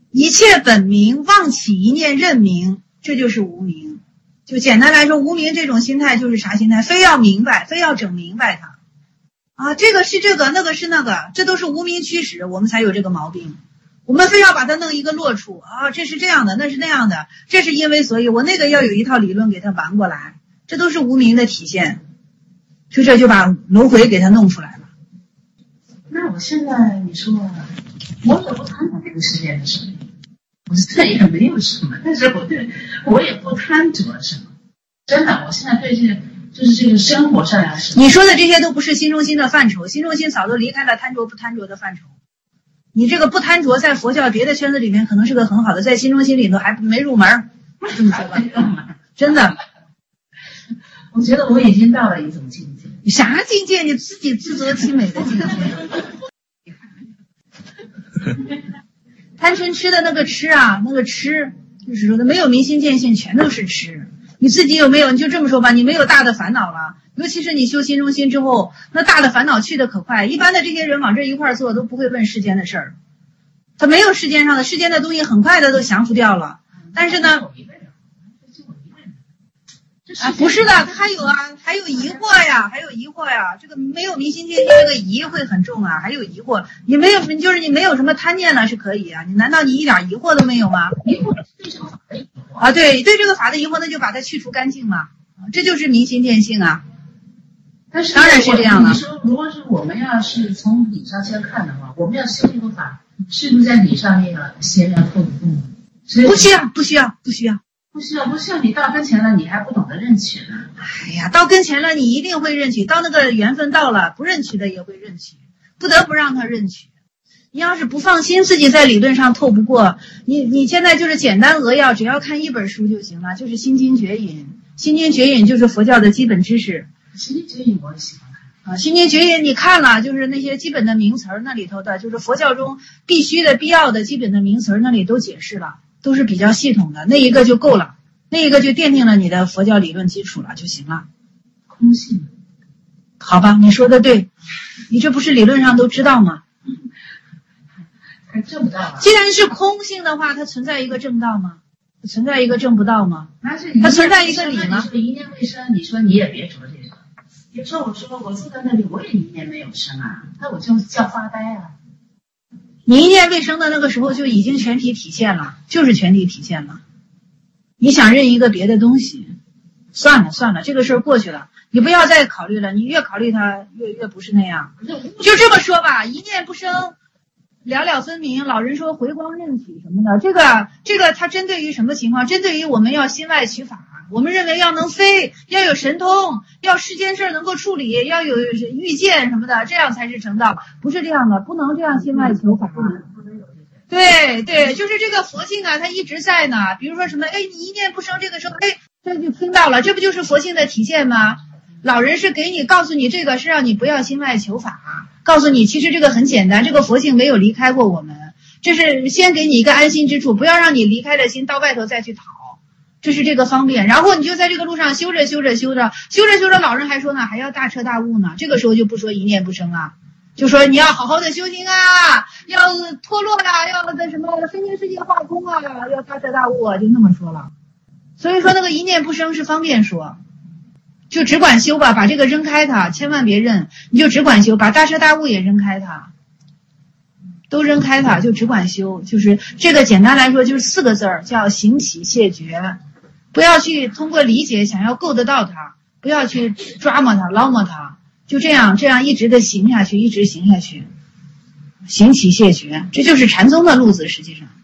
一切本明，妄起一念认明，这就是无明。就简单来说，无明这种心态就是啥心态？非要明白，非要整明白它。啊，这个是这个，那个是那个，这都是无明驱使，我们才有这个毛病。我们非要把它弄一个落处啊，这是这样的，那是那样的，这是因为所以，我那个要有一套理论给它玩过来，这都是无明的体现。就这就把轮回给它弄出来了。 那我现在你说，我也不贪着这个世界的什么，我这也没有什么，但是我也不贪着什么。真的，我现在对这个就是这个生活上来说， 你说的这些都不是心中心的范畴，心中心早都离开了贪着不贪着的范畴。你这个不贪着在佛教别的圈子里面可能是个很好的，在心中心里头还没入门，这么说吧，真的。 我觉得我已经到了一种境界。 啥境界？你自己自责其美的境界。贪嗔痴的那个痴啊，那个痴就是说的没有明心见性，全都是痴。你自己有没有？你就这么说吧，你没有大的烦恼了。尤其是你修心中心之后，那大的烦恼去的可快。一般的这些人往这一块做，都不会问世间的事儿，他没有世间上的世间的东西，很快的都降服掉了。但是呢，啊，不是的，他还有啊，还有疑惑呀，还有疑惑呀。这个没有明心见性，这个疑会很重啊，还有疑惑。你没有，就是你没有什么贪念了是可以啊。你难道你一点疑惑都没有吗？ 疑惑对这个法的疑惑啊，对这个法的疑惑，那就把它去除干净嘛。这就是明心见性啊。 但是当然是这样的。 你说，如果是我们要是从理上先看的话，我们要修这个法，是不是在理上面先要透一步？ 不需要，不需要，不需要。 不需要，你到跟前了，你还不懂得认取呢。 哎呀，到跟前了，你一定会认取。到那个缘分到了，不认取的也会认取，不得不让他认取。你要是不放心自己在理论上透不过，你现在就是简单扼要，只要看一本书就行了，就是《心经绝引》。《心经绝引》就是佛教的基本知识。 《心经绝引》我也喜欢看。 《心经绝引》你看了，就是那些基本的名词儿那里头的，就是佛教中必须的、必要的基本的名词儿那里都解释了。都是比较系统的，那一个就够了，那一个就奠定了你的佛教理论基础了就行了。 空性， 好吧，你说的对，你这不是理论上都知道吗？ 还证不到啊。 既然是空性的话，它存在一个正道吗？存在一个正不道吗？它存在一个理吗？ 你说一念未生，你说你也别说这个。有时候我说我坐在那里，我也一念没有生啊，那我就叫发呆啊。 你一念未生的那个时候就已经全体体现了，就是全体体现了。你想认一个别的东西，算了，这个事儿过去了，你不要再考虑了。你越考虑它，越不是那样。就这么说吧，一念不生，了了分明。老人说回光任取什么的，这个它针对于什么情况？针对于我们要心外取法。我们认为要能飞，要有神通，要世间事能够处理，要有预见什么的，这样才是成道。不是这样的，不能这样心外求法。对，就是这个佛性啊，它一直在呢。比如说什么，你一念不生，这个时候，这就听到了，这不就是佛性的体现吗？老人是给你告诉你这个是让你不要心外求法，告诉你其实这个很简单，这个佛性没有离开过我们，这是先给你一个安心之处，不要让你离开了心到外头再去讨。这是这个方便，然后你就在这个路上修着，老人还说呢，还要大彻大悟呢。这个时候就不说一念不生啊，就说你要好好的修行啊，要脱落啊，要什么分清世界化空啊，要大彻大悟啊，就那么说了。所以说那个一念不生是方便说，就只管修吧，把这个扔开它，千万别认，你就只管修，把大彻大悟也扔开它。都扔开它，就只管修，就是这个简单来说就是4个字儿，叫行起谢绝。不要去通过理解想要够得到它，不要去抓摸它、捞摸它，就这样一直的行下去，一直行下去，行起谢绝，这就是禅宗的路子，实际上。